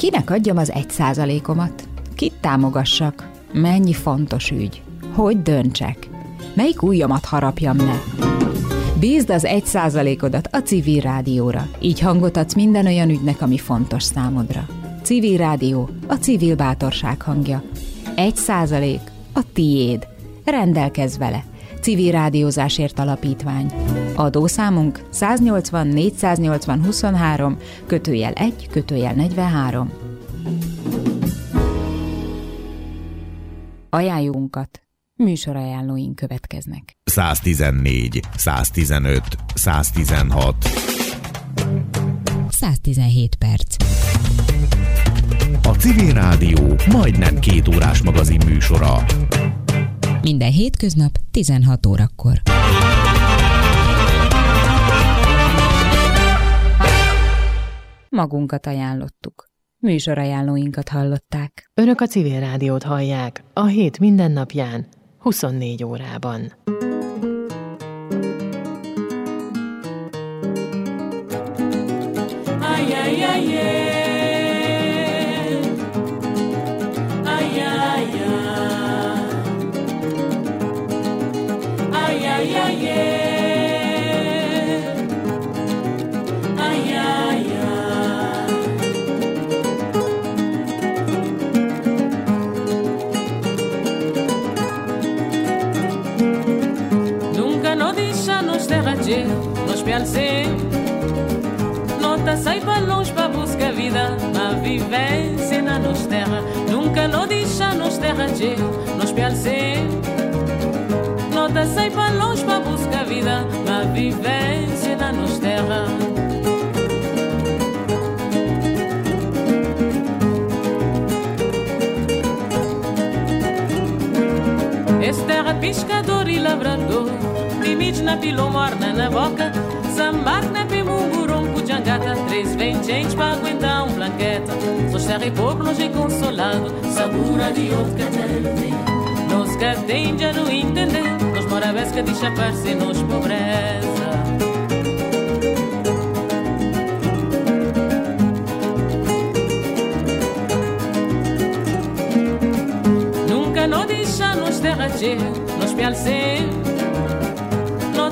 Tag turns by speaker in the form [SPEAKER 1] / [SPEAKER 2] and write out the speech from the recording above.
[SPEAKER 1] Kinek adjam az 1%-omat? Kit támogassak? Mennyi fontos ügy? Hogy döntsek? Melyik ujjamat harapjam le? Bízd az 1%-odat a Civil Rádióra. Így hangot adsz minden olyan ügynek, ami fontos számodra. Civil Rádió, a civil bátorság hangja. 1% a tiéd. Rendelkezz vele. Civil Rádiózásért Alapítvány. Adószámunk 180 480 23 /1/43. Ajánlónkat. Műsorajánlóink következnek.
[SPEAKER 2] 114, 115, 116.
[SPEAKER 3] 117 perc.
[SPEAKER 2] A Civil Rádió majdnem 2 órás magazin műsora.
[SPEAKER 3] Minden hétköznap 16 órakor.
[SPEAKER 1] Magunkat ajánlottuk. Műsorajánlóinkat hallották.
[SPEAKER 4] Önök a Civil Rádiót hallják a hét minden napján, 24 órában.
[SPEAKER 5] Nos pialcé, nota sai para longe para buscar vida, a vivência na nos terra, nunca não deixa nos terra de, nos pialcé, nota sai para longe para buscar vida, a vivência na nos terra. Esta terra pescador e lavrador, tímidos na pilo morna na boca, sambar na pimumburum pujangata, 3 vem gente para aguentar blanqueta, só terra e povo longe consolado, sabura de outro catete. Nos que tem já não entender, nos mora vez que deixa aparecer nos pobreza. Nunca não deixa nos terra de, nos pialcé.